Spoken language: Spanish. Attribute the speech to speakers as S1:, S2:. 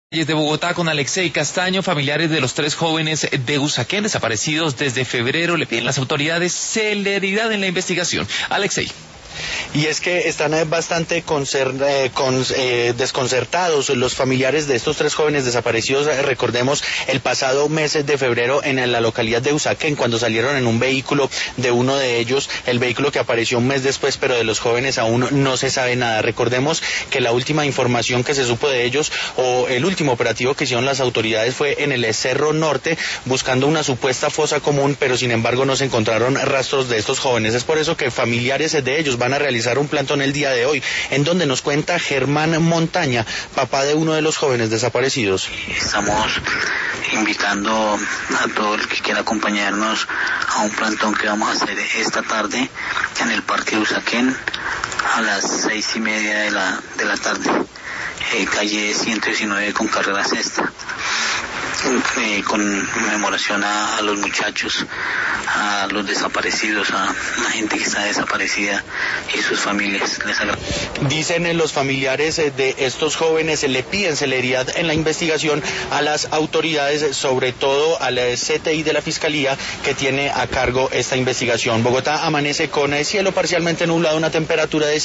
S1: De Bogotá con Alexei Castaño, familiares de los 3 jóvenes de Usaquén desaparecidos desde febrero le piden a las autoridades celeridad en la investigación. Alexei.
S2: Y es que están bastante desconcertados los familiares de estos 3 jóvenes desaparecidos. Recordemos el pasado mes de febrero en la localidad de Usaquén, cuando salieron en un vehículo de uno de ellos, el vehículo que apareció un mes después, pero de los jóvenes aún no se sabe nada. Recordemos que la última información que se supo de ellos, o el último operativo que hicieron las autoridades, fue en el Cerro Norte, buscando una supuesta fosa común, pero sin embargo no se encontraron rastros de estos jóvenes. Es por eso que familiares de ellos van a realizar un plantón el día de hoy, en donde nos cuenta Germán Montaña, papá de uno de los jóvenes desaparecidos.
S3: Estamos invitando a todo el que quiera acompañarnos a un plantón que vamos a hacer esta tarde en el Parque de Usaquén a las 6:30 de la tarde, calle 119 con carrera sexta. Con conmemoración a los muchachos, a los desaparecidos, a la gente que está desaparecida y sus familias.
S2: Dicen los familiares de estos jóvenes, le piden celeridad en la investigación a las autoridades, sobre todo al CTI de la Fiscalía que tiene a cargo esta investigación. Bogotá amanece con cielo parcialmente nublado, una temperatura de